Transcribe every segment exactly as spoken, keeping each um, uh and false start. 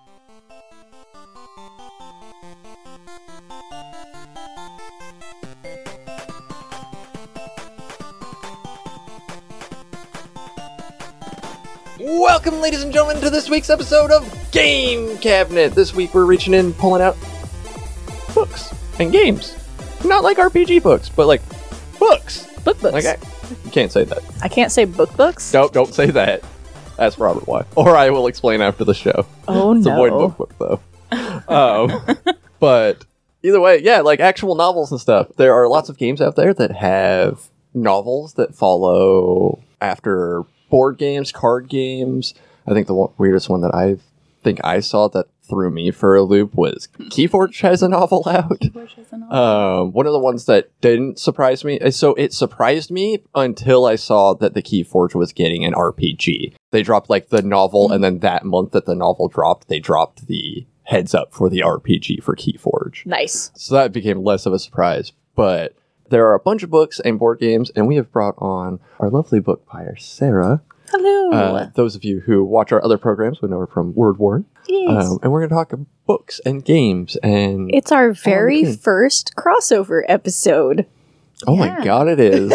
Welcome, ladies and gentlemen, to this week's episode of Game Cabinet. This week we're reaching in, pulling out books and games. Not like R P G books, but like books. Book books. Like I, you can't say that. I can't say book books? Don't, don't say that. Ask Robert why. Or I will explain after the show. Oh, it's no. Avoid book book, though. um, but either way, yeah, like actual novels and stuff. There are lots of games out there that have novels that follow after board games, card games. I think the one, weirdest one that I think I saw that threw me for a loop was Keyforge has a novel out. Keyforge has a novel. Um, one of the ones that didn't surprise me. So it surprised me until I saw that the Keyforge was getting an R P G. They dropped like the novel, mm-hmm. and then that month that the novel dropped, they dropped the heads up for the R P G for Keyforge. Nice. So that became less of a surprise. But there are a bunch of books and board games, and we have brought on our lovely book buyer, Sarah. Hello. Uh, those of you who watch our other programs would know her from Word War. Yes. Um, and we're going to talk books and games. And it's our very oh, first crossover episode. Oh Yeah. my god, it is.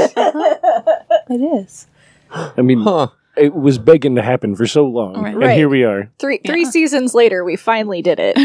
It is. I mean, Huh. it was begging to happen for so long, Right. and Right. here we are. Three three Yeah. seasons later, we finally did it.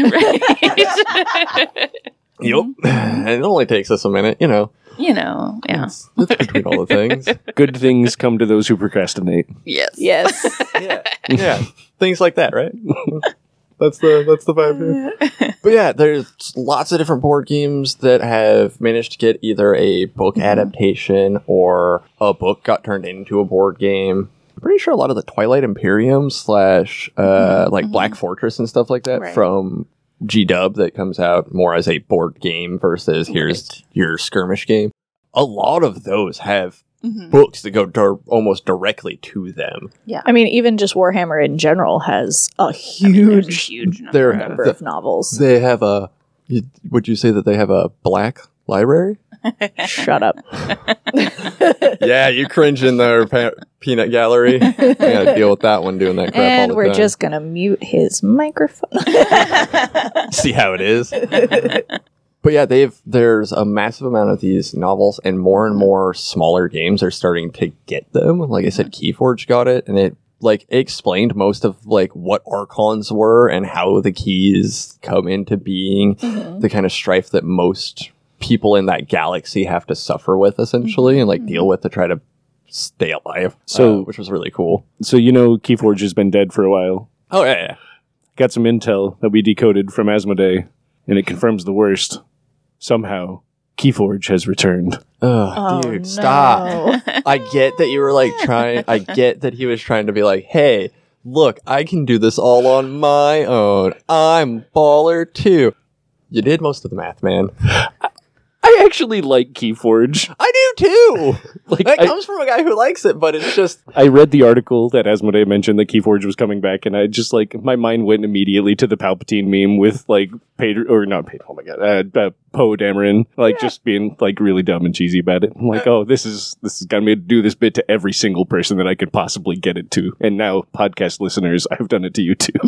Right. Yep. And it only takes us a minute, you know. You know, yeah. It's, it's between all the things. Good things come to those who procrastinate. Yes. Yes. Yeah. Yeah. Things like that, right? That's the that's the vibe here. But yeah, there's lots of different board games that have managed to get either a book Mm-hmm. adaptation or a book got turned into a board game. I'm pretty sure a lot of the Twilight Imperium slash uh, Mhm, like mhm. Black Fortress and stuff like that Right. from G-Dub that comes out more as a board game versus here's Right. your skirmish game. A lot of those have Mhm. books that go dir- almost directly to them. I mean, even just Warhammer in general has a I mean, there's a huge huge number. They're- of- number the- of novels. They have a. You, would you say that they have a black library? Shut up. Yeah, you cringe in their pa- peanut gallery. I gotta deal with that one doing that crap all And the we're time. just gonna mute his microphone. See how it is. But yeah, they've there's a massive amount of these novels, and more and more smaller games are starting to get them. Like I said, Keyforge got it, and it like explained most of like what Archons were and how the keys come into being. Mhm. The kind of strife that most people in that galaxy have to suffer with, essentially, and like deal with to try to stay alive. So- uh, which was really cool. So you know, Keyforge has been dead for a while. Oh yeah, yeah. Got some intel that we decoded from Asmodee, and it confirms the worst. Somehow, Keyforge has returned. Ugh, Oh, dude, no. stop. I get that you were like trying, I get that he was trying to be like, hey, look, I can do this all on my own. I'm baller too. You did most of the math, man. I actually like Keyforge. I do too. Like, That I, comes from a guy who likes it, but it's just, I read the article that Asmodee mentioned that Keyforge was coming back, and I just like my mind went immediately to the Palpatine meme with like Pedro or not Pedro. Oh my god, uh, uh, Poe Dameron, like just being like really dumb and cheesy about it. I'm like, oh, this is this is got me to do this bit to every single person that I could possibly get it to, and now podcast listeners, I've done it to you too.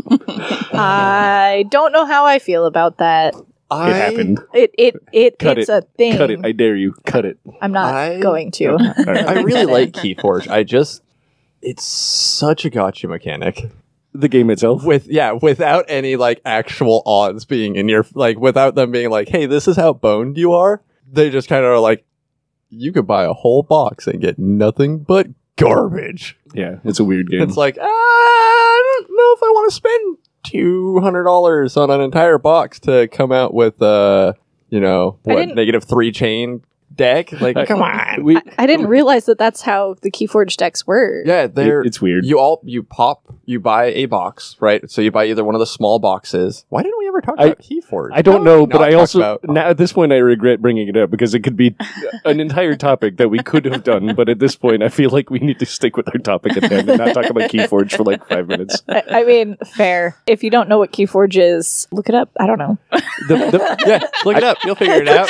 I don't know how I feel about that. I, It happened. It it it Cut it's it. a thing. Cut it! I dare you. Cut it. I'm not I- going to. All right. I really like Keyforge. I just, it's such a gotcha mechanic. The game itself. With yeah, without any like actual odds being in your like, without them being like, "Hey, this is how boned you are." They just kind of are like, "You could buy a whole box and get nothing but garbage." Yeah, it's a weird game. It's like, ah, I don't know if I want to spend two hundred dollars on an entire box to come out with, uh, you know, I what didn't- negative three chain deck. Like, I- come on. We, I, I didn't realize that that's how the Keyforge decks were. Yeah, they're it- it's weird. You all you pop you buy a box, right? So you buy either one of the small boxes. Why didn't we ever talk I- about Keyforge? I don't How did we know, but not I talk also about- now at this point I regret bringing it up because it could be an entire topic that we could have done. But at this point, I feel like we need to stick with our topic at hand and not talk about Keyforge for like five minutes. I, I mean, fair. If you don't know what Keyforge is, look it up. I don't know. The, the, yeah, look it up. You'll figure it out.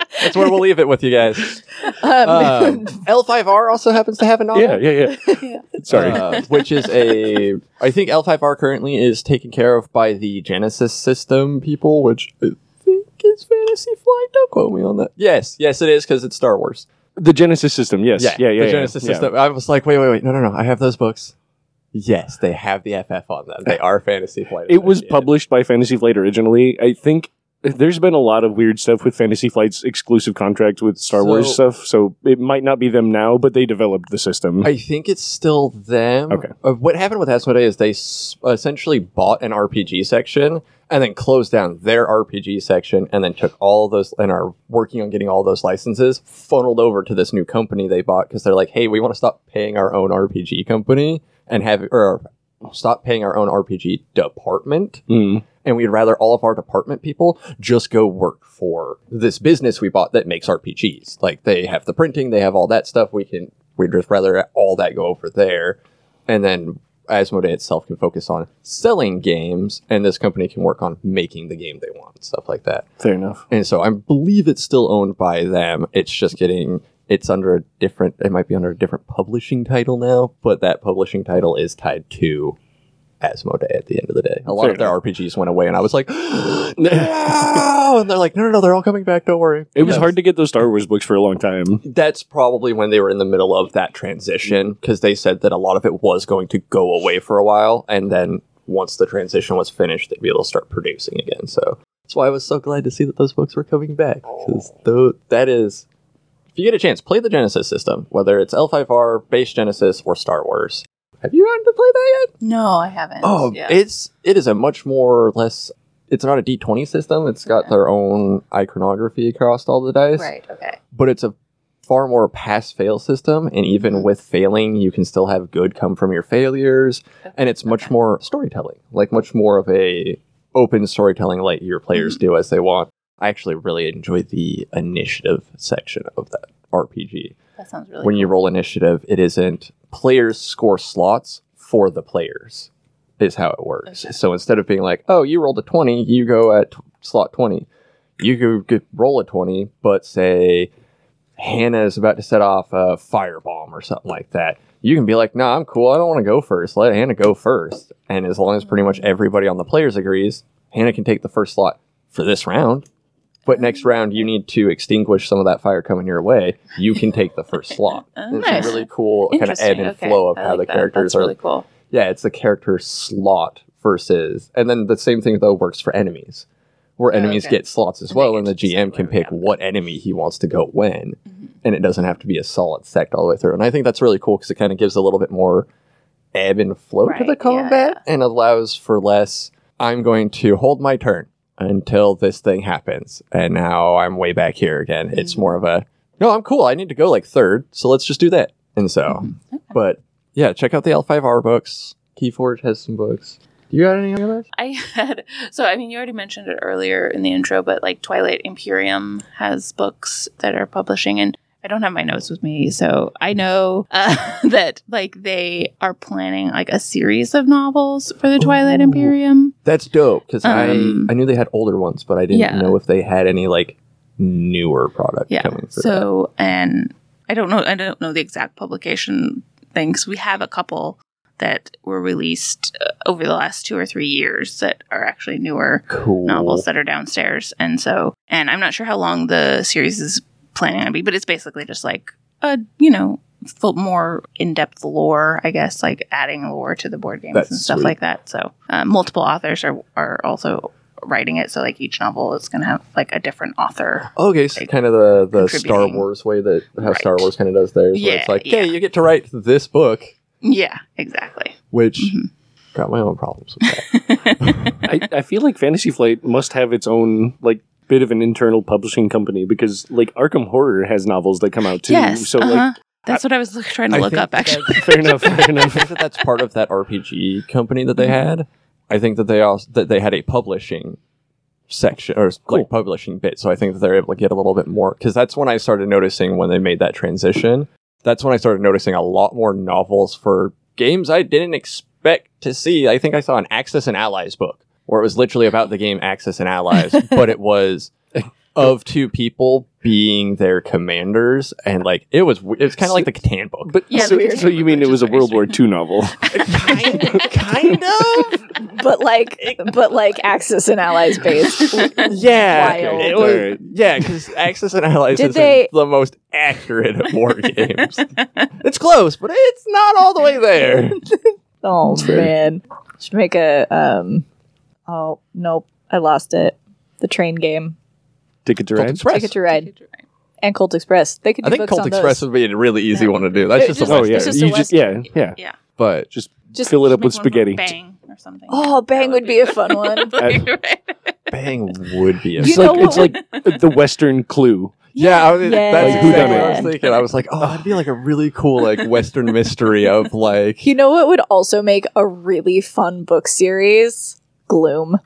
That's where we'll leave it with you guys. Um, Um, L five R also happens to have a novel. Yeah, yeah, yeah. Sorry. Uh, which is a, I think L five R currently is taken care of by the Genesis system people, which I think is Fantasy Flight. Don't quote me on that. Yes, yes, it is because it's Star Wars. The Genesis system, yes. Yeah, yeah, yeah. the yeah, Genesis yeah. system. I was like, wait, wait, wait, no, no, no. I have those books. Yes, they have the F F on them. They are Fantasy Flight. It was associated. published by Fantasy Flight originally. I think there's been a lot of weird stuff with Fantasy Flight's exclusive contracts with Star So- Wars stuff, so it might not be them now, but they developed the system. I think it's still them. Okay. Uh, what happened with Asmodee is they s- essentially bought an R P G section and then closed down their R P G section and then took all those and are working on getting all those licenses funneled over to this new company they bought because they're like, hey, we want to stop paying our own R P G company and have or stop paying our own R P G department. Mm. And we'd rather all of our department people just go work for this business we bought that makes R P Gs. Like they have the printing, they have all that stuff. We can, we'd just rather all that go over there. And then Asmodee itself can focus on selling games and this company can work on making the game they want, stuff like that. Fair enough. And so I believe it's still owned by them. It's just getting, it's under a different, it might be under a different publishing title now, but that publishing title is tied to Asmodee at the end of the day. A lot Fair of their enough. R P Gs went away and I was like, no! And they're like, no, no, no, they're all coming back. Don't worry. It was Yes. hard to get those Star Wars books for a long time. That's probably when they were in the middle of that transition because they said that a lot of it was going to go away for a while. And then once the transition was finished, they'd be able to start producing again. So that's why I was so glad to see that those books were coming back because that is, if you get a chance, play the Genesis system, whether it's L five R, base Genesis, or Star Wars. Have you gotten to play that yet? No, I haven't. Oh, Yeah. it's it is a much more or less. It's not a D twenty system. It's got Okay. their own iconography across all the dice, right. Okay. but it's a far more pass-fail system. And even Mhm. with failing, you can still have good come from your failures. Okay. And it's much Okay. more storytelling, like much more of a open storytelling, let your players Mm-hmm. do as they want. I actually really enjoy the initiative section of that R P G. That sounds really. When cool. you roll initiative, it isn't players score slots for the players is how it works. Okay. So instead of being like, oh, you rolled a twenty, you go at t- slot twenty. You go get, roll a twenty, but say Hannah is about to set off a firebomb or something like that. You can be like, nah, I'm cool. I don't want to go first. Let Hannah go first. And as long as pretty much everybody on the players agrees, Hannah can take the first slot for this round. But next round, you need to extinguish some of that fire coming your way. You can take the first slot. Oh, And it's nice. a really cool kind of Interesting. ebb and Okay. flow of I how like the that. characters That's are. really cool. Yeah, it's the character slot versus, and then the same thing though works for enemies, where Oh, enemies okay. get slots as And they well, get and the to decide G M can where- pick yeah. what enemy he wants to go when, Mhm. and it doesn't have to be a solid sect all the way through. And I think that's really cool because it kind of gives a little bit more ebb and flow to Right, the yeah, combat, and allows for less. I'm going to hold my turn until this thing happens, and now I'm way back here again. It's Mm-hmm. more of a no, I'm cool. I need to go like third, so let's just do that. And so, Mhm. Okay. but yeah, check out the L five R books. Keyforge has some books. Do you got any of those? I had so I mean you already mentioned it earlier in the intro, but like Twilight Imperium has books that are publishing, and I don't have my notes with me, so I know uh, that like they are planning like a series of novels for the Twilight Ooh. Imperium. That's dope because Um, I I knew they had older ones, but I didn't Yeah. know if they had any like newer product Yeah. coming. For So and I don't know I don't know the exact publication things. We have a couple that were released uh, over the last two or three years that are actually newer that. Cool novels that are downstairs. And so, and I'm not sure how long the series is planning to be, but it's basically just like a, you know, full, more in-depth lore, I guess, like adding lore to the board games That's and stuff sweet. like that. So uh, multiple authors are, are also writing it. So like each novel is going to have like a different author. Okay, so like, kind of the, the Star contributing. Wars way that how Right. Star Wars kind of does theirs. where Yeah, it's like, yeah. hey, you get to write this book, Yeah, exactly. which Mhm. got my own problems with that. I, I feel like Fantasy Flight must have its own like bit of an internal publishing company because like Arkham Horror has novels that come out too. Yes. So uh-huh. like That's what I was look- trying to I look think up, actually. that- fair enough, fair I enough. think that that's part of that R P G company that they Mm-hmm. had. I think that they also that they had a publishing section or Cool. like publishing bit, so I think that they're able to get a little bit more because that's when I started noticing when they made that transition. That's when I started noticing a lot more novels for games I didn't expect to see. I think I saw an Axis and Allies book where it was literally about the game Axis and Allies, but it was of two people being their commanders, and like it was it was kind of like the Catan book. But Yeah, so, weird. so you mean it was a World War Two novel? kind of, kind of. but like, but like Axis and Allies based. Yeah, Wild. it was, Alright. yeah, because Axis and Allies Did isn't they- the most accurate at war games. It's close, but it's not all the way there. Oh fair. man, should make a um. Oh nope, I lost it. The train game, Ticket to Colt Ride? Express. Ticket to Ride, and Colt Express. They could do I think books Colt on Express those. would be a really easy Yeah. one to do. That's It just, just- a Oh Western. yeah, It's just a you just yeah yeah Yeah. But just Just fill it up Make with one for spaghetti. Bang or something. Oh, Bang would be a fun one. Right. Bang would be a You It's know like what it's like the Western Clue. Yeah, I was, Yeah. that's Like exactly what I was whodunit. thinking. I was like, oh, that'd be like a really cool like Western mystery of like You know what would also make a really fun book series? Gloom.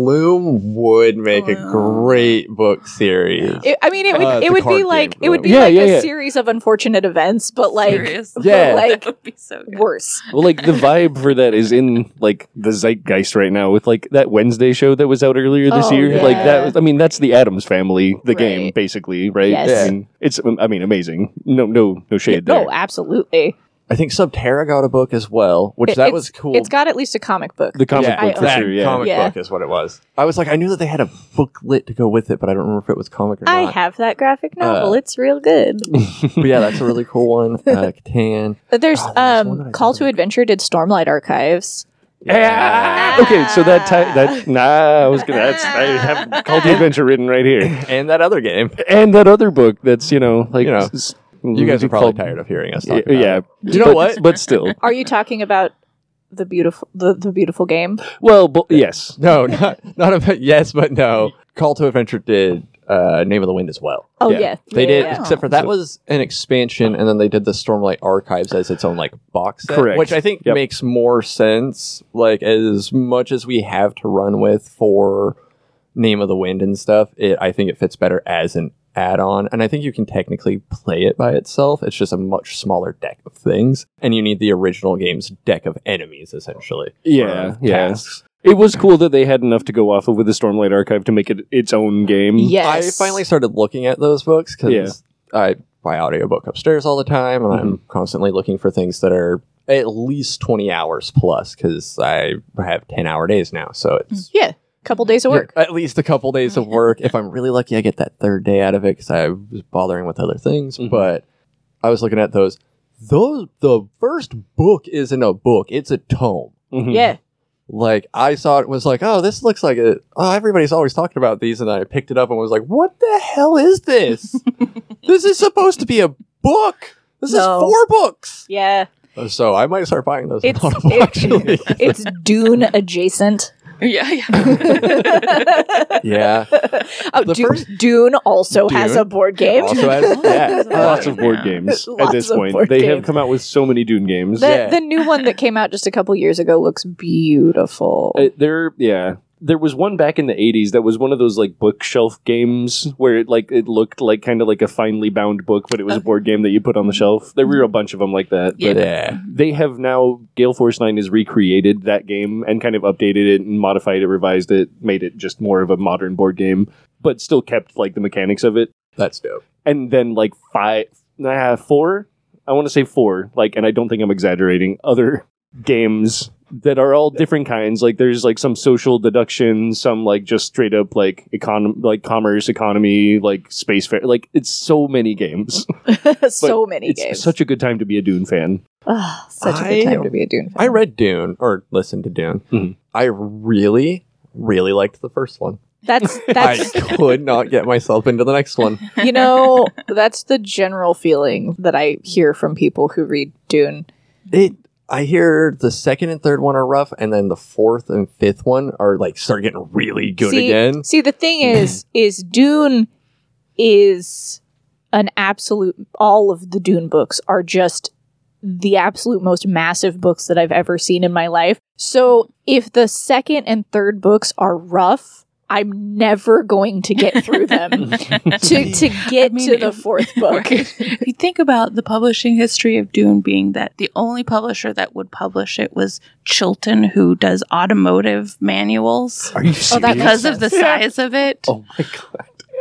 Gloom would make a Gloom. great book series. It, I mean, it would Uh, it the would card be game like it would be Gloom. Yeah, like yeah, a yeah. series of unfortunate events, but like Serious? but, Yeah. like That would be so good. worse. Well, like the vibe for that is in like the zeitgeist right now with like that Wednesday show that was out earlier this Oh, year. Like yeah. that was, I mean, that's the Addams Family, the game Right. basically, right? Yes. I mean, it's I mean amazing. No, no, no shade there. No, absolutely. I think Subterra got a book as well, which It- that it's- was cool. It's got at least a comic book. The comic yeah, book for that sure. Yeah. comic Yeah. book is what it was. I was like, I knew that they had a booklet to go with it, but I don't remember if it was comic or I not. have that graphic novel. Uh, it's real good. But yeah, that's a really cool one. Uh, Catan. But there's Oh, there's one that um I Call thought to of. Adventure did Stormlight Archives. Yeah. Okay, so that ti- that nah, I was gonna. That's I have Call to Adventure written right here, And that other game. and that other book that's you know like You know, s- You guys are probably called- tired of hearing us Yeah, talk about yeah. it. You know but, what? But still, Are you talking about the beautiful the, the beautiful game? well, but yes, No, not not about yes, but no. Call to Adventure did uh, Name of the Wind as well. Oh Yeah. yeah. They Yeah, did, yeah. except for that So- was an expansion, and then they did the Stormlight Archives as its own like box set, Correct. which I think Yep. makes more sense. Like as much as we have to run with for Name of the Wind and stuff, it I think it fits better as an add-on, and I think you can technically play it by itself. It's just a much smaller deck of things, and you need the original game's deck of enemies essentially. Yeah, for yeah. tasks. it was cool that they had enough to go off of with the Stormlight Archive to make it its own game. Yes. I finally started looking at those books because I buy audiobook upstairs all the time, and I'm constantly looking for things that are at least twenty hours plus because I have ten hour days now. So it's Yeah. Couple days of work. at least a couple days of work. If I'm really lucky, I get that third day out of it because I was bothering with other things. Mhm. But I was looking at those. Those the first book isn't a book; it's a tome. Mhm. Yeah. Like I saw it, was like, oh, this looks like a. Oh, everybody's always talking about these, and then I picked it up and was like, what the hell is this? This is supposed to be a book. This No. is four books. Yeah. So I might start buying those. on It's Audible, it- actually. it's Dune adjacent. Yeah, yeah. Yeah. Oh, The Dune, first- Dune also has Dune a board game. Also has, yeah. Lots Uh, of board games Lots at this of point. board They have games. come out with so many Dune games. The, Yeah. the new one that came out just a couple years ago looks beautiful. Uh, there, yeah. There was one back in the eighties that was one of those like bookshelf games where it like it looked like kind of like a finely bound book, but it was a board game that you put on the shelf. There were a bunch of them like that. Yeah. But Yeah. they have now Gale Force nine has recreated that game and kind of updated it and modified it, revised it, made it just more of a modern board game, but still kept like the mechanics of it. That's dope. And then like five, nah, four. I want to say four. Like, and I don't think I'm exaggerating. Other games that are all different kinds. Like, there's like some social deduction, some like just straight up like econ, like commerce, economy, like space fair. Like, it's so many games. so But many it's games. such a good time to be a Dune fan. Ah, such a I- good time to be a Dune fan. I read Dune or listened to Dune. Mhm. I really, really liked the first one. That's I that's could not get myself into the next one. you know that's the general feeling that I hear from people who read Dune. It. I hear the second and third one are rough, and then the fourth and fifth one are like start getting really good see, again. See, the thing is, is Dune is an absolute. All of the Dune books are just the absolute most massive books that I've ever seen in my life. So if the second and third books are rough, I'm never going to get through them to to get I mean, to the if- fourth book. Right. If you think about the publishing history of Dune being that the only publisher that would publish it was Chilton, who does automotive manuals. Are you Oh, that serious? Because of the sense. size of it. Oh my god.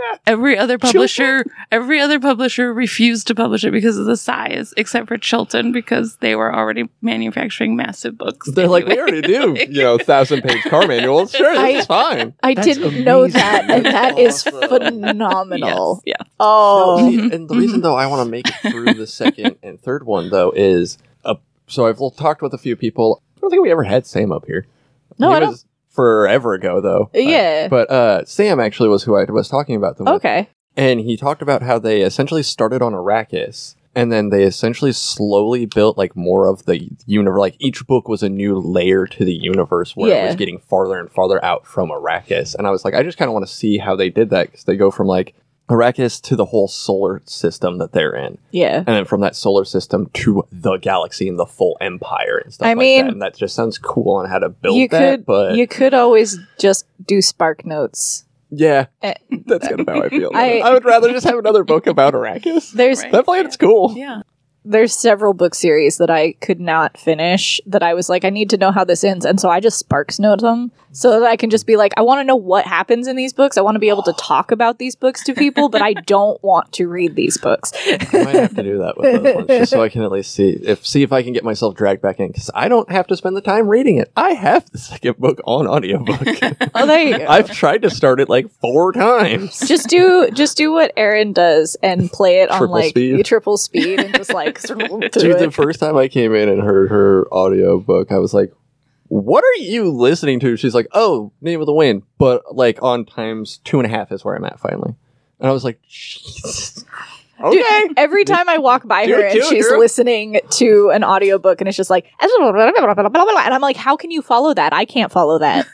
every other publisher, every other publisher refused to publish it because of the size, except for Chilton because they were already manufacturing massive books. They're like, we already do, you know, thousand-page car manuals. Sure, I- that's fine. I That's didn't know amazing. that, and that is Awesome. phenomenal. Yes, yeah. Oh, No, see, and the reason though I want to make it through the second and third one though is uh, so I've l- talked with a few people. I don't think we ever had Sam up here. No, he I don't- was forever ago though. Uh, Yeah. but uh, Sam actually was who I was talking about them with. okay. And he talked about how they essentially started on Arrakis, and then they essentially slowly built like more of the universe. Like each book was a new layer to the universe where it Yeah. was getting farther and farther out from Arrakis. And I was like, I just kind of want to see how they did that because they go from like Arrakis to the whole solar system that they're in, Yeah. and then from that solar system to the galaxy and the full empire and stuff I like mean- that. And that just sounds cool on how to build You that. could, but you could always just do Spark Notes. yeah, Eh, that's kind of how I feel. I- I, would rather just have another book about Arrakis. There's Right. That planet's cool. Yeah. there's several book series that I could not finish that I was like, I need to know how this ends. And so I just Sparks Note them so that I can just be like, I want to know what happens in these books. I want to be able to talk about these books to people, but I don't want to read these books. I might have to do that with those ones, just so I can at least see if see if I can get myself dragged back in, because I don't have to spend the time reading it. I have the second book on audiobook. Oh, there you go. I've tried to start it like four times. just do just do what Erin does and play it on Triple like speed? triple speed and just like through Dude, the it. first time I came in and heard her audiobook, I was like, what are you listening to? She's like, oh, Name of the Wind. But like on times two and a half is where I'm at finally. And I was like, Jesus. Dude, Okay. every time I walk by Do her it, and do it, she's girl. listening to an audiobook and it's just like and I'm like, how can you follow that? I can't follow that.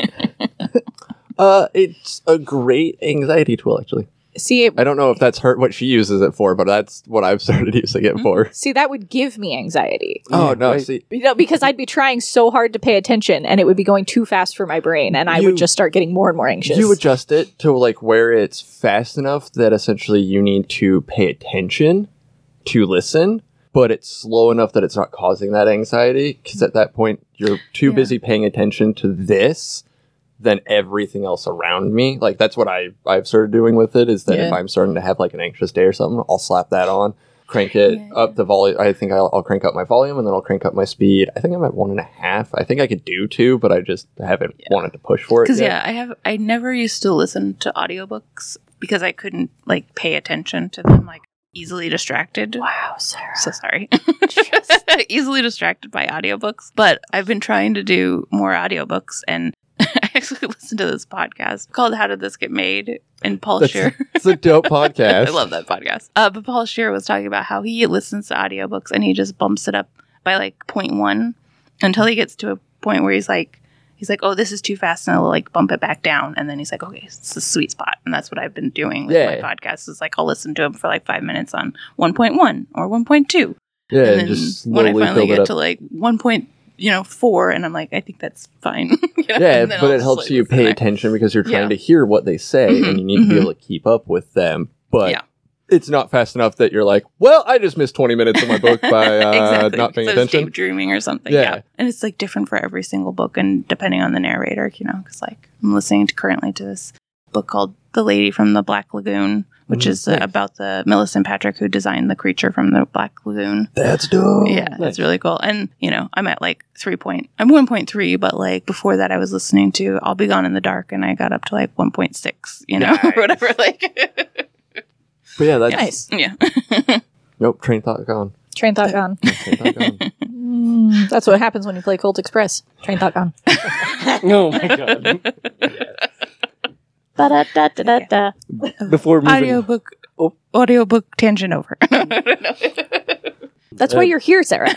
Uh, it's a great anxiety tool, actually. See, it, I don't know if that's her what she uses it for, but that's what I've started using it for. see, that would give me anxiety. Oh no! right. See, You know, because I'd be trying so hard to pay attention and it would be going too fast for my brain and I You- would just start getting more and more anxious. you adjust it to like where it's fast enough that essentially you need to pay attention to listen, but it's slow enough that it's not causing that anxiety. Because at that point, you're too Yeah. busy paying attention to this than everything else around me. Like that's what I I've started doing with it. Is that if Yeah. I'm starting to have like an anxious day or something, I'll slap that on. Crank it Yeah. up the volume. I think I'll, I'll crank up my volume and then I'll crank up my speed. I think I'm at one and a half. I think I could do two, but I just haven't wanted to push for it. Because yet. yeah, I have I never used to listen to audiobooks because I couldn't like pay attention to them, like easily distracted. Wow, Sarah. So sorry. Easily distracted by audiobooks. But I've been trying to do more audiobooks and I actually listened to this podcast called How Did This Get Made? And Paul That's- Scheer. It's a dope podcast. I love that podcast. Uh, but Paul Scheer was talking about how he listens to audiobooks and he just bumps it up by like zero point one until he gets to a point where he's like, he's like, oh, this is too fast, and I'll like bump it back down. And then he's like, okay, it's the sweet spot. And that's what I've been doing with Yeah. my podcast. Is like, I'll listen to him for like five minutes on one point one or one point two. Yeah, and and then just when I slowly finally build it get up. to like one point, you know, four, and I'm like, I think that's fine. You know? Yeah, And then but I'll it just, helps like, you listen pay there. attention because you're trying Yeah. to hear what they say Mhm, and you need to be mhm. able to keep up with them. But Yeah. it's not fast enough that you're like, well, I just missed twenty minutes of my book by uh, exactly. not paying So I was attention. daydreaming or something. Yeah. Yeah. And it's like different for every single book and depending on the narrator, you know, because like I'm listening to currently to this book called The Lady from the Black Lagoon, which Mhm. is uh, Nice. about the Millicent Patrick who designed the creature from the Black Lagoon. That's dope. Yeah, that's really cool. And, you know, I'm at like three point, I'm one point three, but like before that I was listening to I'll Be Gone in the Dark and I got up to like one point six, you know, or whatever. Like, But yeah, that's Nice. yeah. nope. Train thought gone. Train thought gone. Train thought gone. Mm, that's what happens when you play Colt Express. Train thought gone. Oh my god. Ba-da-da-da-da-da. Before moving, Audiobook, oh, audiobook tangent over. That's why you're here, Sarah.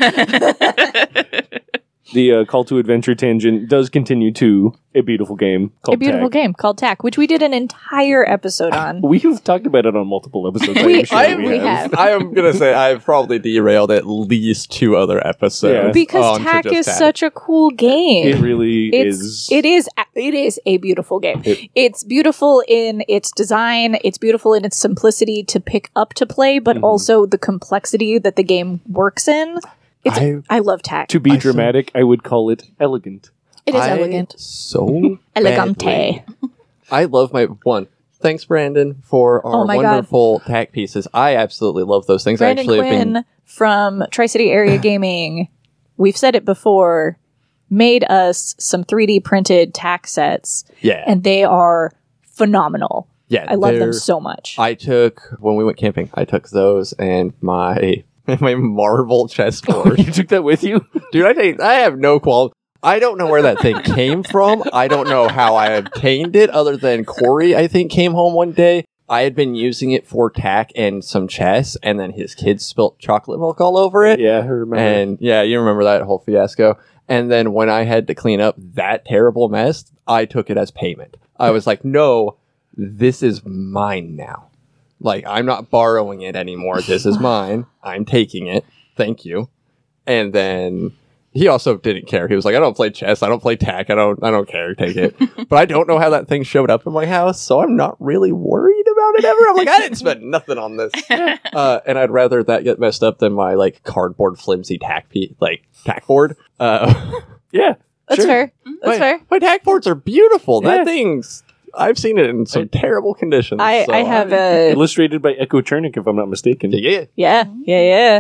the uh, Call to Adventure tangent does continue to a beautiful game called A beautiful Tag. game called Tack, which we did an entire episode on. We've talked about it on multiple episodes. I We- am sure I- we we have. have. I am gonna say I've probably derailed at least two other episodes. Yeah. Because onto Tack just is Tack. such a cool game. It really It's is. it is it is a beautiful game. It- it's beautiful in its design, it's beautiful in its simplicity to pick up to play, but Mhm. also the complexity that the game works in. It's I, I- love Tack. to be I saw- dramatic, I would call it elegant. It is I elegant. So Elegante. badly- I love my one. Thanks, Brandon, for our Oh my God. wonderful tack pieces. I absolutely love those things. Brandon I actually have Quinn been. from Tri-City Area Gaming, we've said it before, made us some three D printed tack sets, Yeah. and they are phenomenal. yeah. I love them they're- so much. I took, when we went camping, I took those and my my marble chessboard. You took that with you? Dude, I take, I have no quality. I don't know where that thing came from. I don't know how I obtained it, other than Corey, I think, came home one day. I had been using it for tack and some chess, and then his kids spilt chocolate milk all over it. Yeah, I remember. And yeah, you remember that whole fiasco. And then when I had to clean up that terrible mess, I took it as payment. I was like, no, this is mine now. Like, I'm not borrowing it anymore. This is mine. I'm taking it. Thank you. And then he also didn't care. He was like, I don't play chess. I don't play tack. I don't I don't care. Take it. But I don't know how that thing showed up in my house, so I'm not really worried about it ever. I'm like, I didn't spend nothing on this. Uh, and I'd rather that get messed up than my like cardboard flimsy tack pe- like tack board. Uh, yeah. That's sure. fair. That's my, fair. My tack boards are beautiful. Yeah. That thing's I've seen it in some terrible conditions. I, so I have a Illustrated by Echo Chernik, if I'm not mistaken. yeah. yeah yeah yeah.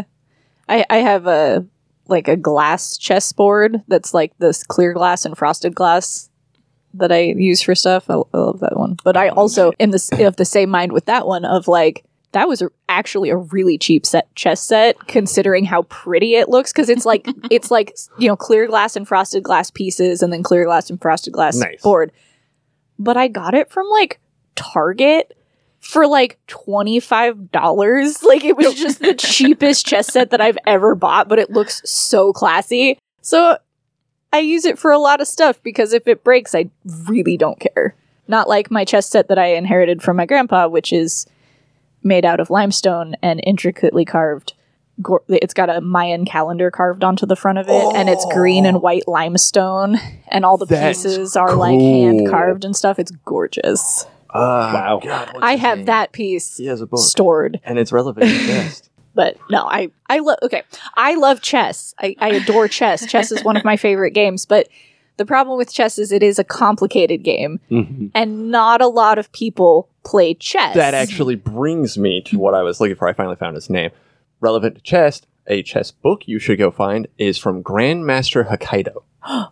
I I have a like a glass chessboard that's like this clear glass and frosted glass that I use for stuff. I, I love that one. But I also am this of the same mind with that one of like that was a, actually a really cheap set chess set considering how pretty it looks because it's like it's like you know clear glass and frosted glass pieces and then clear glass and frosted glass Nice. board. But I got it from like Target for like twenty-five dollars. Like it was just the cheapest chess set that I've ever bought, but it looks so classy. So I use it for a lot of stuff because if it breaks, I really don't care. Not like my chess set that I inherited from my grandpa, which is made out of limestone and intricately carved. Gor- It's got a Mayan calendar carved onto the front of it, and it's green and white limestone, and all the That's pieces are like hand cool. carved and stuff. It's gorgeous. Uh, Wow. God, what's I his have name? that piece He has a book. stored. And it's relevant at best. But no, I I love okay. I love chess. I, I adore chess. Chess is one of my favorite games. But the problem with chess is it is a complicated game, Mhm. and not a lot of people play chess. That actually brings me to what I was looking for. I finally found his name. Relevant to chess, a chess book you should go find is from Grandmaster Hokkaido. yeah.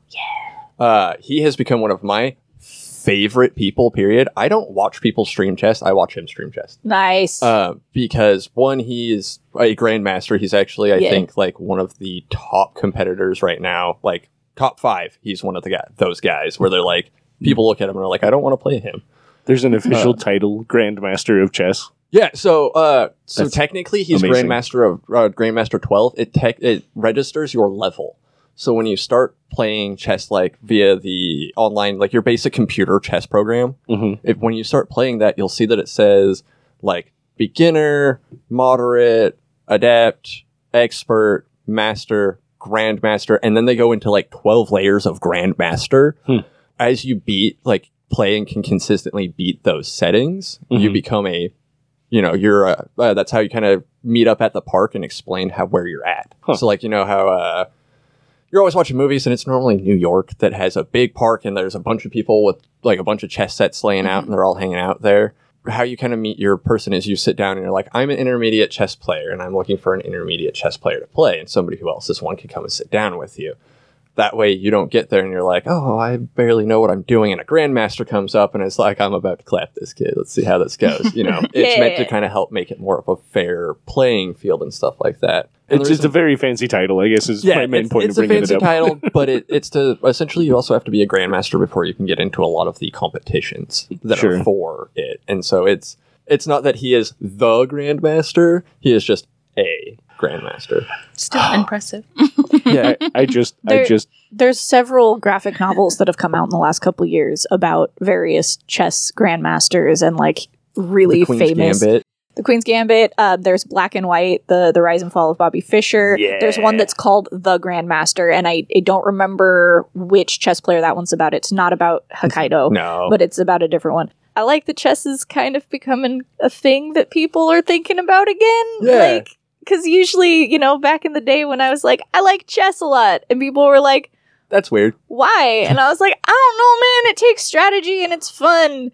Uh, he has become one of my favorite people, period. I don't watch people stream chess. I watch him stream chess. nice. Uh, because one, he is a grandmaster. He's actually, I Yeah. think, like one of the top competitors right now. Like top five. He's one of the guy, those guys where they're like, people look at him and are like, I don't want to play him. There's an official Uh, title, Grandmaster of Chess. Yeah. So, uh, so That's technically, he's amazing. grandmaster of uh, grandmaster twelve. It tech it registers your level. So when you start playing chess, like via the online, like your basic computer chess program, hmm if when you start playing that, you'll see that it says like beginner, moderate, adept, expert, master, grandmaster, and then they go into like twelve layers of grandmaster. Hmm. As you beat, like play and can consistently beat those settings, you Mhm. become a, you know, you're a, uh, that's how you kind of meet up at the park and explain how where you're at. Huh. So like, you know how, uh, you're always watching movies and it's normally New York that has a big park and there's a bunch of people with like a bunch of chess sets laying out and they're all hanging out there. How you kind of meet your person is you sit down and you're like, I'm an intermediate chess player and I'm looking for an intermediate chess player to play, and somebody who else is one can come and sit down with you. That way you don't get there and you're like, oh, I barely know what I'm doing, and a grandmaster comes up and it's like, I'm about to clap this kid. Let's see how this goes. You know, it's meant to Yeah. kind of help make it more of a fair playing field and stuff like that. And It's the just a reason- very fancy title, I guess, is my main it's, point it's of a bringing fancy it up. title, but it, it's to essentially you also have to be a grandmaster before you can get into a lot of the competitions that Sure. are for it. And so it's it's not that he is the grandmaster; he is just a grandmaster. Still impressive. Yeah, I, I just, I There- just, There's several graphic novels that have come out in the last couple of years about various chess grandmasters and like really The Queen's famous. Gambit. The Queen's Gambit. Uh, there's Black and White, the the Rise and Fall of Bobby Fischer. Yeah. There's one that's called The Grandmaster, and I, I don't remember which chess player that one's about. It's not about Hokkaido, No, but it's about a different one. I like that chess is kind of becoming a thing that people are thinking about again. Yeah. Like, because usually, you know, back in the day when I was like, I like chess a lot, and people were like, that's weird. why? And I was like, I don't know, man. It takes strategy and it's fun.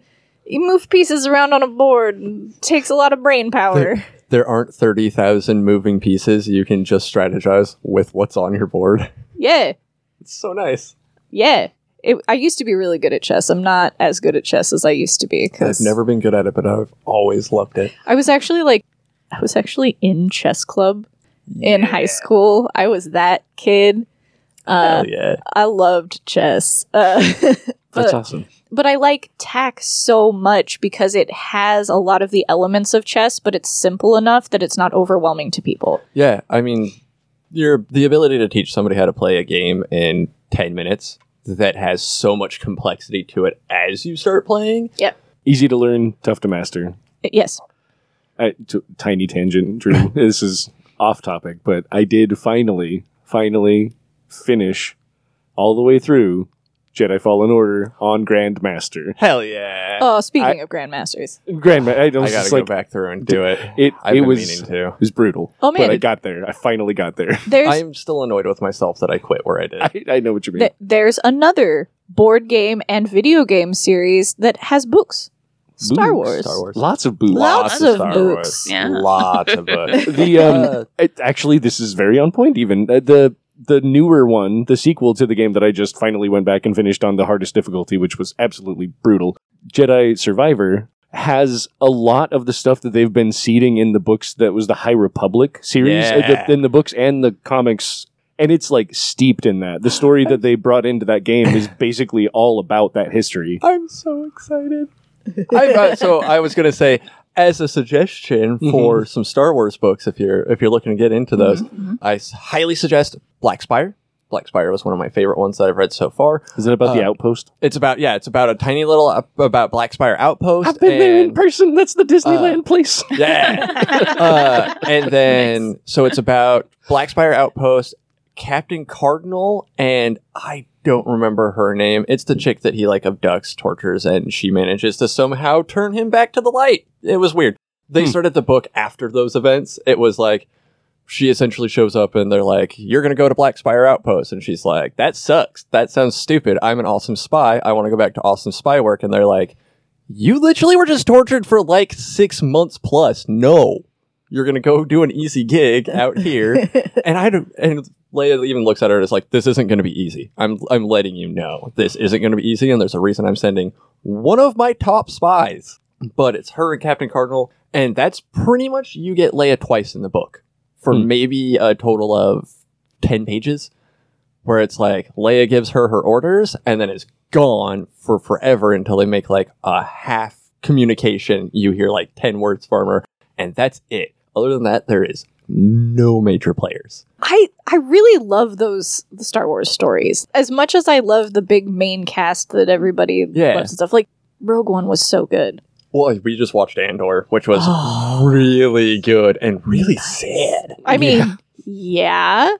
You move pieces around on a board. It takes a lot of brain power. There, there aren't thirty thousand moving pieces. You can just strategize with what's on your board. Yeah. It's so nice. Yeah. It, I used to be really good at chess. I'm not as good at chess as I used to be. I've Cause never been good at it, but I've always loved it. I was actually like, I was actually in chess club in high school. I was that kid. Uh, Hell yeah. I loved chess. Uh, That's but, awesome. but I like T A C so much because it has a lot of the elements of chess, but it's simple enough that it's not overwhelming to people. Yeah, I mean, your the ability to teach somebody how to play a game in ten minutes that has so much complexity to it as you start playing. Yep. Easy to learn, tough to master. Yes. I, t- tiny tangent, Drew. This is off topic, but I did finally, finally finish all the way through Jedi Fallen Order on Grandmaster. Hell yeah. Oh, speaking I- of Grandmasters. Grandmaster. I, I was gotta just go like, back through and do it. It, I've it been was, meaning to. it was brutal. Oh, man. But I got there. I finally got there. There's I'm still annoyed with myself that I quit where I did. I, I know what you mean. th- there's another board game and video game series that has books. Star Books. Wars. Star Wars. Lots of boots. Lots of Star books. Wars. Yeah. Lots of books. the um Uh, it, actually this is very on point even uh, the the newer one, the sequel to the game that I just finally went back and finished on the hardest difficulty, which was absolutely brutal, Jedi Survivor, has a lot of the stuff that they've been seeding in the books that was the High Republic series, uh, Yeah. the, in the books and the comics, and it's like steeped in that. The story that they brought into that game is basically all about that history. I'm so excited. I, uh, so I was gonna say, as a suggestion for some Star Wars books, if you're if you're looking to get into those, I s- highly suggest Black Spire. Black Spire was one of my favorite ones that I've read so far. Is it about the Uh, outpost? It's about yeah, it's about a tiny little uh, about Black Spire outpost. I've been there in and- person. That's the Disneyland place. Yeah. uh, and then, so it's about Black Spire Outpost, Captain Cardinal, and I don't remember her name. It's the chick that he, like, abducts, tortures, and she manages to somehow turn him back to the light. It was weird. They Hmm. started the book after those events. It was like, she essentially shows up and they're like, you're going to go to Black Spire Outpost. And she's like, that sucks. That sounds stupid. I'm an awesome spy. I want to go back to awesome spy work. And they're like, you literally were just tortured for like six months plus. No, you're going to go do an easy gig out here. and I don't, and Leia even looks at her and is like, this isn't going to be easy. I'm, I'm letting you know this isn't going to be easy. And there's a reason I'm sending one of my top spies, but it's her and Captain Cardinal. And that's pretty much, you get Leia twice in the book for Hmm. maybe a total of ten pages, where it's like Leia gives her her orders and then is gone for forever until they make like a half communication. You hear like ten words from her, and that's it. Other than that, there is no major players. I I really love those the Star Wars stories. As much as I love the big main cast that everybody Yeah. loves and stuff, like Rogue One was so good. Well, we just watched Andor, which was really good and really sad. I mean, yeah.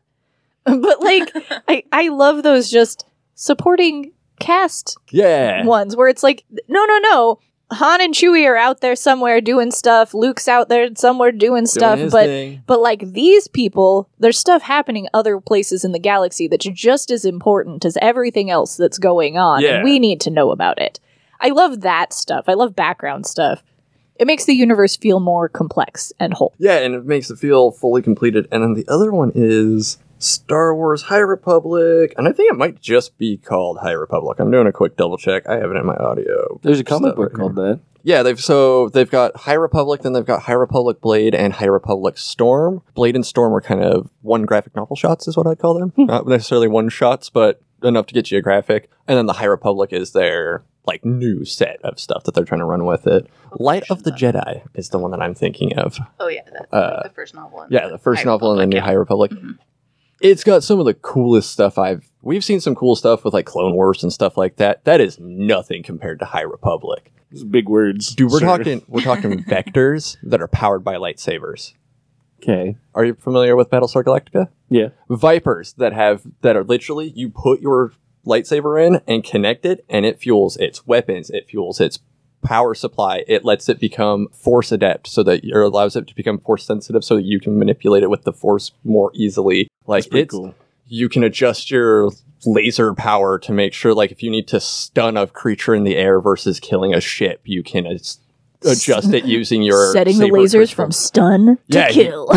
But like I I love those just supporting cast Yeah. ones where it's like, no, no, no. Han and Chewie are out there somewhere doing stuff. Luke's out there somewhere doing stuff. Doing his but thing. but like these people, there's stuff happening other places in the galaxy that's just as important as everything else that's going on. Yeah. And we need to know about it. I love that stuff. I love background stuff. It makes the universe feel more complex and whole. Yeah, and it makes it feel fully completed. And then the other one is Star Wars High Republic, and I think it might just be called High Republic. I'm doing a quick double check. I have it in my audio. There's a comic stuff book right called here. that. Yeah, they've so they've got High Republic, then they've got High Republic Blade and High Republic Storm. Blade and Storm are kind of one graphic novel shots, is what I'd call them. Not necessarily one shots, but enough to get you a graphic. And then the High Republic is their like new set of stuff that they're trying to run with it. Light of the Jedi is the one that I'm thinking of. Oh yeah, that's Uh, like the first novel. in Yeah, the first High novel in the Republic, new yeah. High Republic. Mhm. It's got some of the coolest stuff I've. We've seen some cool stuff with like Clone Wars and stuff like that. That is nothing compared to High Republic. Those big words. Dude, we're sir. talking we're talking vectors that are powered by lightsabers. Okay. Are you familiar with Battlestar Galactica? Yeah. Vipers that have that are literally you put your lightsaber in and connect it, and it fuels its weapons. It fuels its power supply. It lets it become force adept, so that or allows it to become force sensitive, so that you can manipulate it with the force more easily. Like That's pretty it's cool. you can adjust your laser power to make sure, like, if you need to stun a creature in the air versus killing a ship, you can as- adjust it using your setting the saber lasers crystal. from stun to Yeah, kill.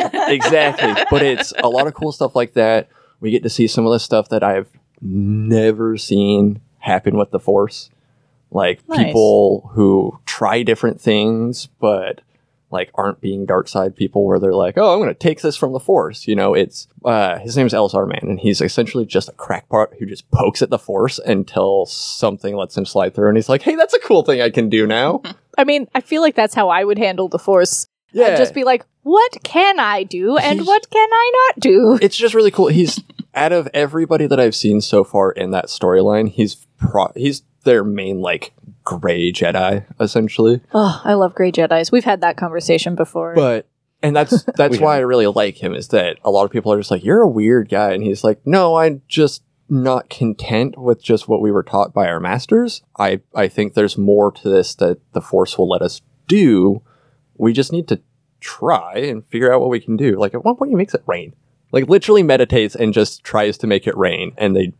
Exactly. But it's a lot of cool stuff like that. We get to see some of the stuff that I've never seen happen with the Force. Like Nice. people who try different things, but like aren't being dark side people where they're like, oh, I'm going to take this from the Force. You know, it's, uh, his name's Elzar Man, and he's essentially just a crackpot who just pokes at the Force until something lets him slide through. And he's like, hey, that's a cool thing I can do now. I mean, I feel like that's how I would handle the Force. Yeah. I'd just be like, what can I do and He's- what can I not do? It's just really cool. He's, out of everybody that I've seen so far in that storyline, he's pro- he's their main, like, gray Jedi, essentially. Oh, I love Grey Jedis. We've had that conversation before. But, and that's that's We why I have. really like him, is that a lot of people are just like, you're a weird guy. And he's like, no, I'm just not content with just what we were taught by our masters. I, I think there's more to this that the Force will let us do. We just need to try and figure out what we can do. Like, at one point, he makes it rain. Like, literally meditates and just tries to make it rain, and they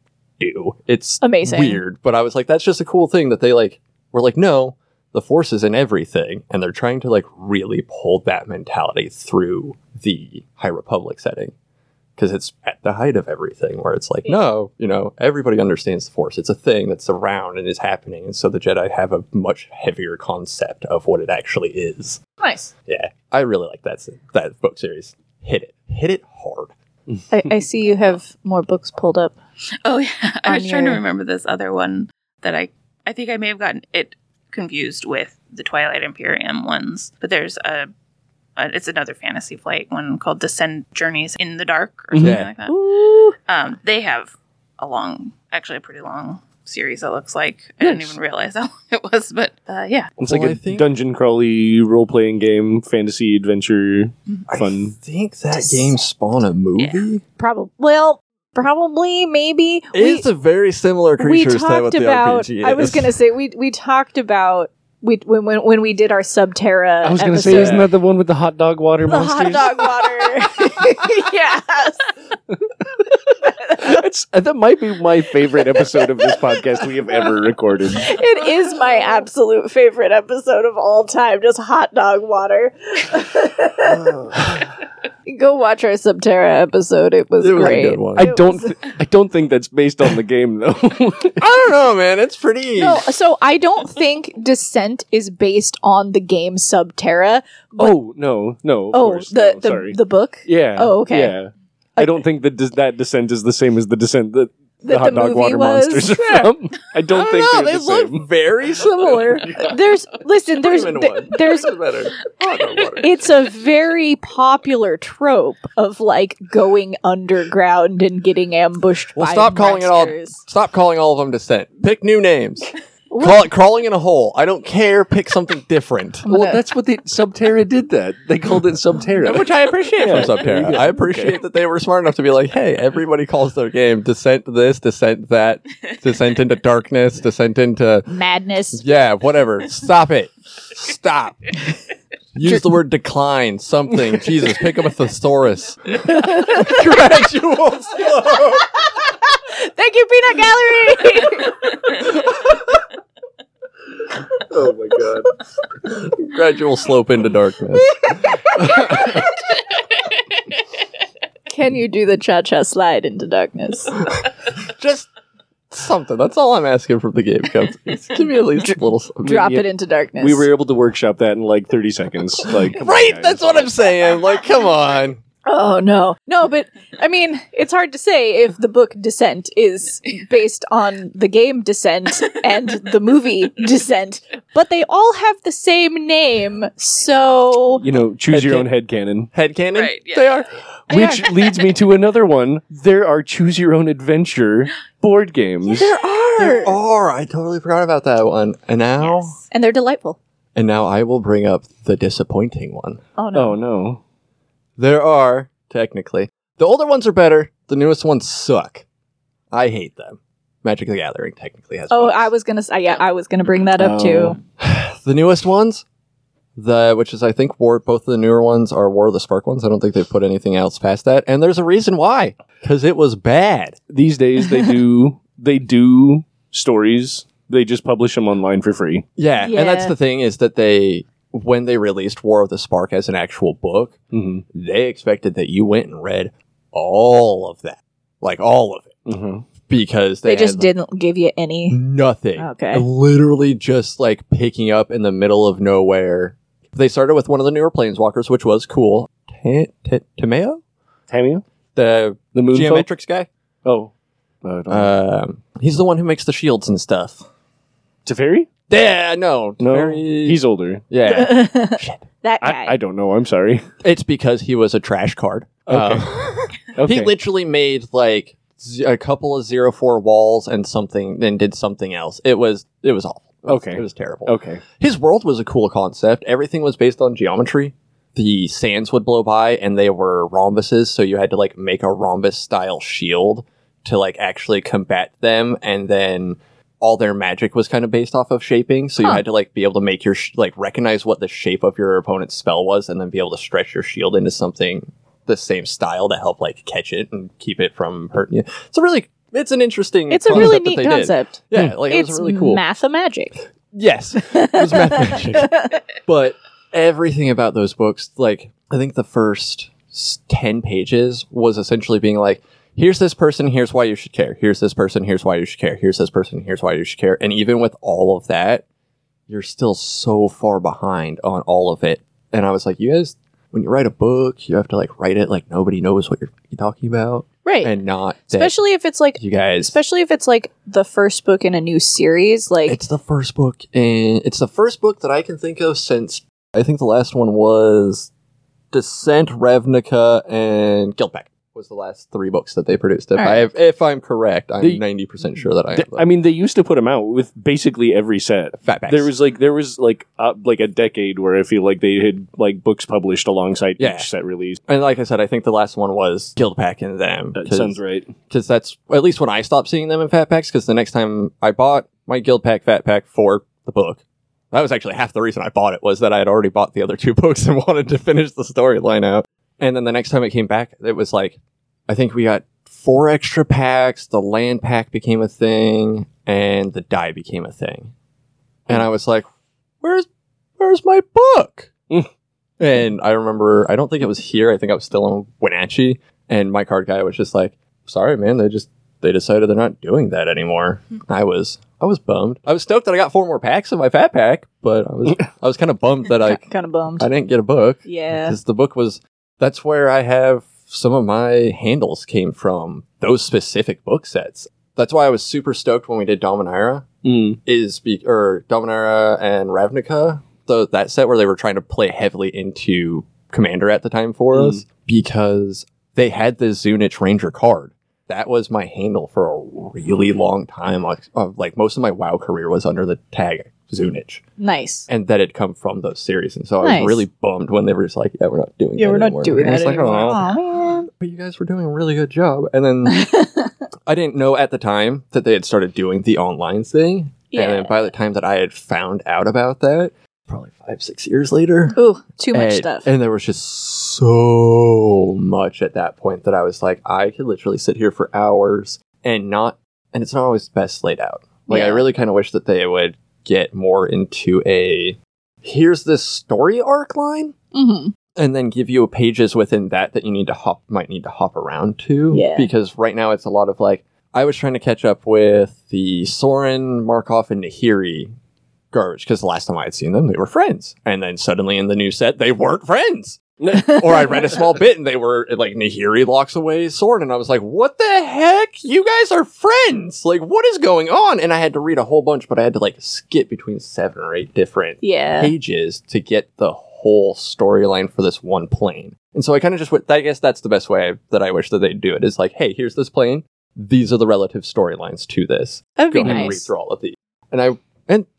do. It's Amazing. weird, but I was like, that's just a cool thing that they, like, were like, no, the Force is in everything, and they're trying to, like, really pull that mentality through the High Republic setting. Because it's at the height of everything, where it's like, no, you know, everybody understands the Force. It's a thing that's around and is happening, and so the Jedi have a much heavier concept of what it actually is. Nice. Yeah, I really like that that book series. Hit it. Hit it hard. I, I see you have more books pulled up. Oh yeah, I On was trying to your- remember this other one that I I think I may have gotten it confused with the Twilight Imperium ones. But there's a, a it's another Fantasy Flight one called Descend Journeys in the Dark or something Yeah. like that. Ooh. Um, they have a long, actually a pretty long series. It looks like I didn't Nice. even realize how long it was, but uh, yeah. It's Well, like I a think- dungeon crawly role playing game, fantasy adventure, I fun. think that game spawned a movie. Probably. Well, probably, maybe. It's a very similar we creature set with talked the about. R P G. I was is. gonna say we we talked about we when when, when we did our Subterra. I was going to episode. say, isn't that the one with the hot dog water the monsters? hot dog water? Yes. That's, that might be my favorite episode of this podcast we have ever recorded. It is my absolute favorite episode of all time. Just hot dog water. Go watch our Subterra episode. It was It was a great. good one. I It don't. was- Th- I don't think that's based on the game, though. I don't know, man. It's pretty. No, so I don't think Descent is based on the game Subterra. oh no, no. Of Oh, course, the no, the, sorry. the book. yeah. Oh, okay. Yeah. I don't think that des- that descent is the same as the descent that the That hot the dog movie water was? monsters are Yeah. from. I don't I think don't know. they're They the look same. very similar. There's listen. There's Put 'em in th- one. there's Which is better. Hot dog water. it's a very popular trope of like going underground and getting ambushed Well, by stop calling it all. monsters. Stop calling all of them Descent. Pick new names. Call it crawling in a hole. I don't care. Pick something different. I'm Well, gonna- that's what they Subterra did. That they called it Subterra. Which I appreciate Yeah, from there you Subterra. go. I appreciate Okay. that they were smart enough to be like, hey, everybody calls their game Descent this, Descent that, Descent into Darkness, Descent into. madness. Yeah, whatever. Stop it. Stop. Use the word decline, something. Jesus, pick up a thesaurus. Gradual slope. Thank you, Peanut Gallery. Oh my god. Gradual slope into darkness. Can you do the cha cha slide into darkness? Just something. That's all I'm asking from the game companies. Give me at least a little something. Drop yeah. it into darkness. We were able to workshop that in like thirty seconds. Like, come on, Right? guys. That's what I'm saying. Like, come on. Oh no, no, but I mean, it's hard to say if the book Descent is based on the game Descent and the movie Descent, but they all have the same name, so You know, choose your Headcan- own headcanon. Headcanon? Right, yeah. They are. They Which leads me to another one. There are choose your own adventure board games. there are, There are. I totally forgot about that one. And now, Yes. and they're delightful. and now I will bring up the disappointing one. Oh no, Oh no. There are, technically. The older ones are better. The newest ones suck. I hate them. Magic the Gathering technically has oh, bugs. I was gonna say, yeah, I was gonna bring that up Oh. too. The newest ones, the which is I think War. Both of the newer ones are War of the Spark ones. I don't think they've put anything else past that, and there's a reason why. Because it was bad. These days they do they do stories. They just publish them online for free. Yeah, Yeah. and that's the thing is that they when they released War of the Spark as an actual book, Mm-hmm. they expected that you went and read all of that, like all of it, Mm-hmm. because they, They just had didn't give you any. nothing. Okay. Literally just like picking up in the middle of nowhere. They started with one of the newer Planeswalkers, which was cool. T- T- Timeo? Tamio? The The moon folk? Geometrics guy? Oh. I don't know. Um, he's the one who makes the shields and stuff. Teferi? Yeah, no. No. Very- He's older. Yeah. That guy. I, I don't know. I'm sorry. It's because he was a trash card. Okay. Um, Okay. He literally made like z- a couple of zero four walls and something, then did something else. It was it was awful. It was- Okay. It was terrible. Okay. His world was a cool concept. Everything was based on geometry. The sands would blow by and they were rhombuses, so you had to like make a rhombus style shield to like actually combat them, and then all their magic was kind of based off of shaping, so you Huh. had to like be able to make your sh- like recognize what the shape of your opponent's spell was and then be able to stretch your shield into something the same style to help like catch it and keep it from hurting you. It's a really it's an interesting it's a really concept that neat they did. concept. Yeah, like it It's was really cool. mathemagic. Yes, it was math magic. But everything about those books, like, I think the first s- ten pages was essentially being like, here's this person, here's why you should care. Here's this person, here's why you should care. Here's this person, here's why you should care. And even with all of that, you're still so far behind on all of it. And I was like, you guys, when you write a book, you have to, like, write it like nobody knows what you're talking about. Right. And not that especially if it's like you guys... especially if it's like the first book in a new series, like It's the first book, and it's the first book that I can think of since I think the last one was Descent, Ravnica, and Guildpact was the last three books that they produced. If All I right. if I'm correct, I'm They- ninety percent sure that I am. Th- I mean, they used to put them out with basically every set. Fatbacks. There was like there was like uh, like a decade where I feel like they had like books published alongside Yeah. each set release. and like I said, I think the last one was Guildpact and them. That sounds right. Because that's at least when I stopped seeing them in Fat Packs. Because the next time I bought my Guildpact Fat Pack for the book, that was actually half the reason I bought it, was that I had already bought the other two books and wanted to finish the storyline out. And then the next time it came back, it was like, I think we got four extra packs, the land pack became a thing, and the die became a thing. And I was like, where's where's my book? And I remember, I don't think it was here, I think I was still on Wenatchee, and my card guy was just like, sorry man, they just they decided they're not doing that anymore. I was I was bummed. I was stoked that I got four more packs in my fat pack, but I was I was kind of bummed that I kind of bummed. I didn't get a book. Yeah. Because the book was, that's where I have some of my handles came from, those specific book sets. That's why I was super stoked when we did Dominaria, Mm. is be, or Dominaria and Ravnica, the, that set where they were trying to play heavily into Commander at the time for Mm. us, because they had the Zunich Ranger card. That was my handle for a really long time. Like, uh, like most of my WoW career was under the tag Zunich, Nice. and that had come from those series. And so I Nice. was really bummed when they were just like, yeah, we're not doing Yeah, that we're not anymore. doing And I was that like, anymore. "Oh, Aw, man. but you guys were doing a really good job. And then I didn't know at the time that they had started doing the online thing. Yeah. And then by the time that I had found out about that, probably five, six years later, Ooh, too much and, stuff. and there was just so much at that point that I was like, I could literally sit here for hours and not, and it's not always best laid out. Like, I Yeah. really kind of wish that they would get more into a, here's this story arc line, hmm and then give you pages within that that you need to hop, might need to hop around to. Yeah. Because right now it's a lot of like, I was trying to catch up with the Soren, Markov, and Nahiri garbage, because the last time I had seen them, they were friends. And then suddenly in the new set, they weren't friends. Or I read a small bit and they were like, Nahiri locks away Soren, and I was like, what the heck? You guys are friends! Like, what is going on? And I had to read a whole bunch, but I had to like skip between seven or eight different Yeah. pages to get the whole storyline for this one plane. And so I kind of just went, I guess that's the best way that I wish that they'd do it, is like, hey, here's this plane. These are the relative storylines to this. That'd Go be ahead and read nice. through all of these. And I, and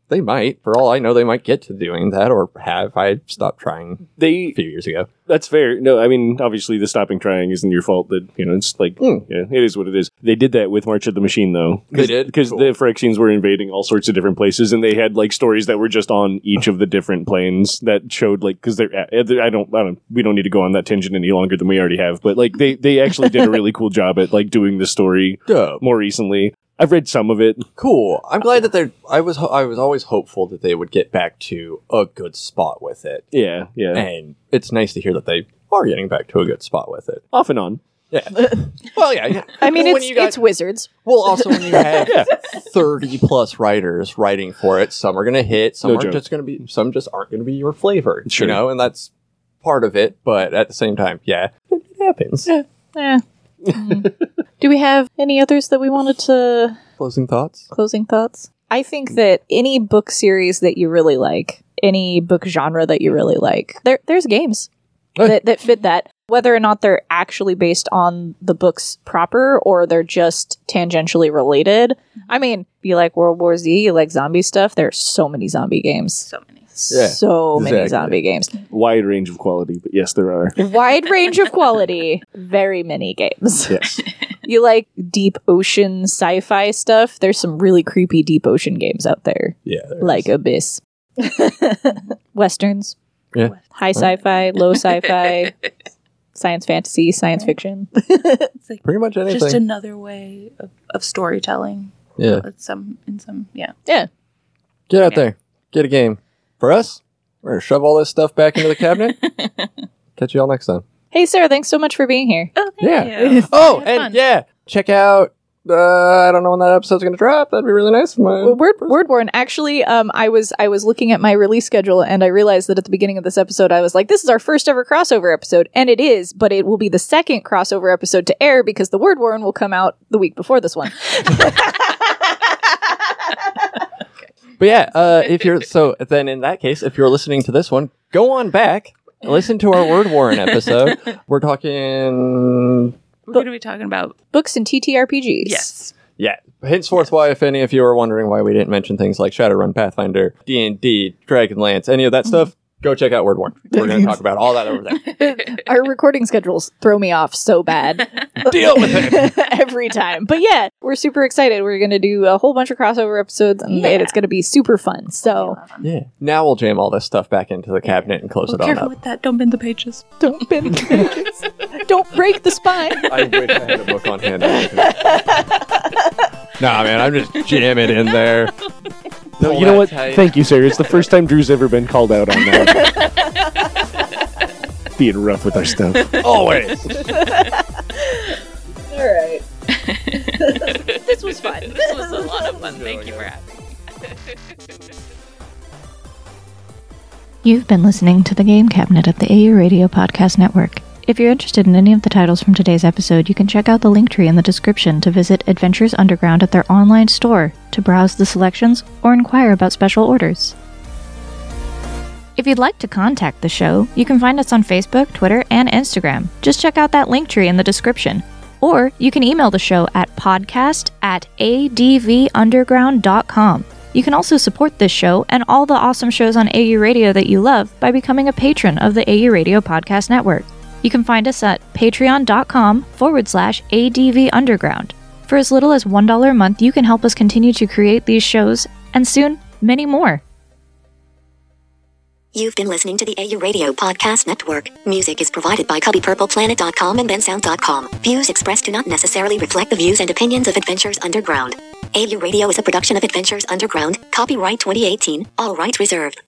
they might. For all I know, they might get to doing that or have. I stopped trying They a few years ago. That's fair. No, I mean, obviously, the stopping trying isn't your fault. That you know, it's like, Mm. yeah, it is what it is. They did that with March of the Machine, though. They did? because Cool. the Phyrexians were invading all sorts of different places, and they had like stories that were just on each of the different planes that showed like because they're. I don't. I don't. We don't need to go on that tangent any longer than we already have. But like, they they actually did a really cool job at like doing the story Dope. more recently. I've read some of it. Cool. I'm glad that they're. I was. ho- I was always hopeful that they would get back to a good spot with it, Yeah, yeah. and it's nice to hear that they are getting back to a good spot with it. Off and on. Yeah. Well, yeah. yeah. I mean, Well, when it's you got- it's wizards. Well, also when you have thirty plus writers writing for it, some are going to hit, some No are joke. just going to be, some just aren't going to be your flavor. Sure. You know, and that's part of it. But at the same time, yeah, it happens. Eh. Mm. Do we have any others that we wanted to Closing thoughts. closing thoughts? I think that any book series that you really like, any book genre that you really like, there there's games Hey. that, that fit that. Whether or not they're actually based on the books proper or they're just tangentially related. I mean, you like World War Z, you like zombie stuff, there's so many zombie games. So many. Yeah, so many exactly. zombie games. Wide range of quality, but yes, there are. Wide range of quality, very many games. Yes. You like deep ocean sci-fi stuff? There's some really creepy deep ocean games out there, Yeah. there like is. Abyss. Westerns, Yeah. high sci-fi, low sci-fi, science fantasy, science fiction. It's like Pretty much anything. just another way of, of storytelling. yeah. With some in some yeah. Yeah. Get out Yeah. there. Get a game. For us, we're going to shove all this stuff back into the cabinet. Catch you all next time. Hey, Sarah, thanks so much for being here. Oh, thank Yeah. you. Oh, Had and fun. yeah, check out. Uh, I don't know when that episode's going to drop. That'd be really nice. For my Well, Word Wordborne. Actually, um, I was I was looking at my release schedule and I realized that at the beginning of this episode, I was like, "This is our first ever crossover episode," and it is, but it will be the second crossover episode to air because the Wordborne will come out the week before this one. But yeah, uh, if you're so then in that case, if you're listening to this one, go on back, listen to our Word Warren episode. We're talking, We're going to be talking about Books and T T R P Gs. yes. yeah. Henceforth, why, if any of you are wondering why we didn't mention things like Shadowrun, Pathfinder, D and D, Dragonlance, any of that stuff, go check out Word Warren. We're going to talk about all that over there. Our recording schedules throw me off so bad. Deal with it. Every time. But yeah, we're super excited. We're going to do a whole bunch of crossover episodes and Yeah. it's going to be super fun. So Yeah. Now we'll jam all this stuff back into the cabinet and close Well, it on careful up. with that. Don't bend the pages. don't bend the pages. Don't break the spine. I wish I had a book on hand. Nah, man, I'm just jamming in there. No, you know what? Thank you, Sarah. It's the first time Drew's ever been called out on that. Being rough with our stuff. Always. All right. This was fun. This was a lot of fun. Thank you for having me. You've been listening to the Game Cabinet of the A U Radio Podcast Network. If you're interested in any of the titles from today's episode, you can check out the link tree in the description to visit Adventures Underground at their online store to browse the selections or inquire about special orders. If you'd like to contact the show, you can find us on Facebook, Twitter, and Instagram. Just check out that link tree in the description. Or you can email the show at podcast at advunderground dot com. You can also support this show and all the awesome shows on A U Radio that you love by becoming a patron of the A U Radio Podcast Network. You can find us at patreon.com forward slash advunderground. For as little as one dollar a month, you can help us continue to create these shows, and soon, many more. You've been listening to the A U Radio Podcast Network. Music is provided by Cubby Purple Planet dot com and bensound dot com. Views expressed do not necessarily reflect the views and opinions of Adventures Underground. A U Radio is a production of Adventures Underground. Copyright twenty eighteen. All rights reserved.